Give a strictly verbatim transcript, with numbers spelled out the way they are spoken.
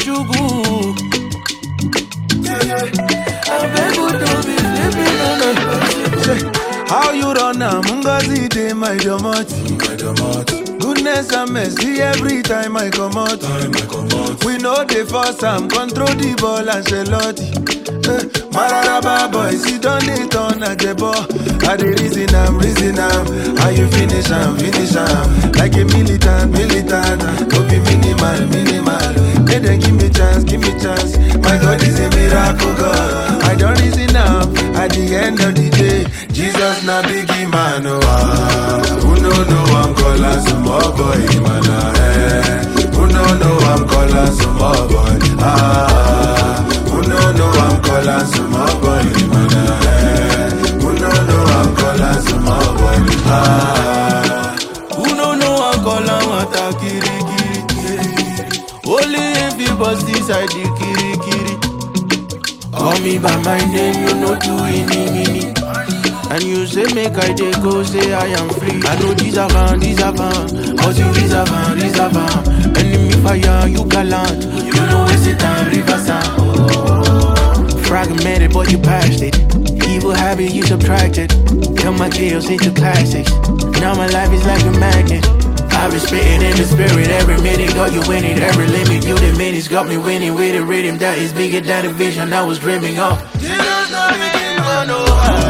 Ojugu. Yeah, yeah. I beg you to be sleeping on me. How you run now? Mungazi de my domot. My domot. Goodness and mercy every time I come out. Time I come out. We know the first time control the ball and Shelotti. Eh, Mararaba boys, you don't need on a ball. I the reason I'm reason I'm. How you finish I'm finish I'm. Like a militant, militant. Go be minimal, minimal. Hey, then give me chance, give me chance. My God is a miracle God. I don't reason I'm. At the end of the day, Jesus na biggie man. Oh, ah. Who no know I'm calling some more boy, man. Eh. Who no know I'm calling some more boy. Ah. Who no know I'm calling some more boy, man. Eh. Who no know I'm calling some more boy. Ah. Who no know I'm calling what a kiri kiri. Only if you bust inside the kiri kiri. Call me by my name, you know do any mini. And you say make I dey go, say I am free. I know these are van, these are van. Cause you is a van, is a van. Enemy fire, you gallant. You know it's a time, river sound. Oh. Fragmented, but you patched it. Evil habit, you subtracted. Turn my chaos into classics. Now my life is like a magnet. I've been spitting in the spirit every minute, got you winning every limit. You the minutes got me winning with a rhythm that is bigger than the vision I was dreaming of. Jesus, not making no.